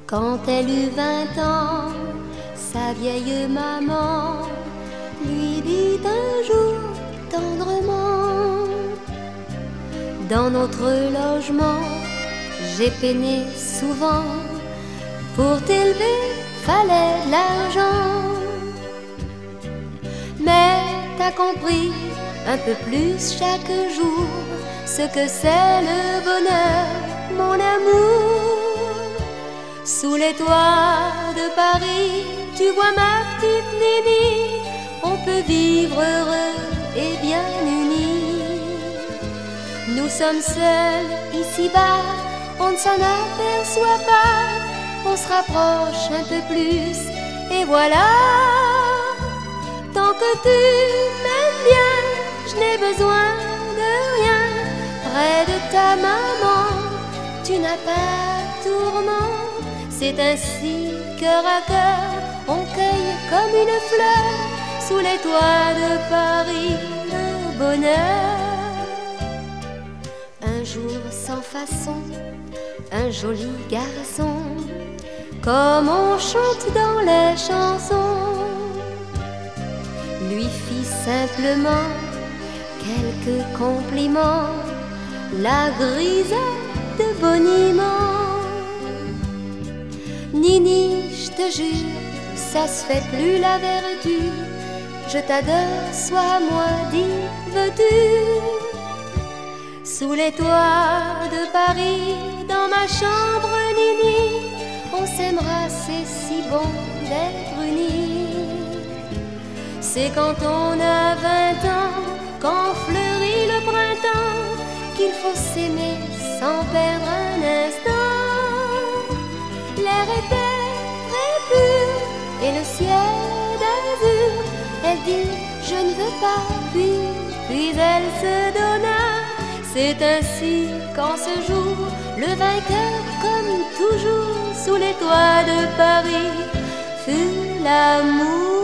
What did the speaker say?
Quand elle eut 20 ans, sa vieille maman lui dit un jour tendrement: dans notre logement, j'ai peiné souvent. Pour t'élever, fallait de l'argent. Mais t'as compris un peu plus chaque jour ce que c'est le bonheur, mon amour. Sous les toits de Paris, tu vois ma petite Nini, on peut vivre heureux et bien unis. Nous sommes seuls ici-bas, on ne s'en aperçoit pas, on se rapproche un peu plus et voilà. Tant que tu m'aimes bien, je n'ai besoin de rien. Près de ta maman, tu n'as pas tourment. C'est ainsi, cœur à cœur, on cueille comme une fleur sous les toits de Paris le bonheur. Un jour sans façon, un joli garçon, comme on chante dans les chansons, lui fit simplement quelques compliments, la grisette boniment. Nini, je te jure, ça se fait plus la vertu. Je t'adore, sois moi, dis, veux-tu? Sous les toits de Paris, dans ma chambre, Nini, on s'aimera, c'est si bon d'être unis. C'est quand on a 20 ans, quand fleurit le printemps, qu'il faut s'aimer sans perdre un instant. L'air était très pur et le ciel d'azur. Elle dit je ne veux pas, puis elle se donna. C'est ainsi qu'en ce jour, le vainqueur comme toujours sous les toits de Paris fut l'amour.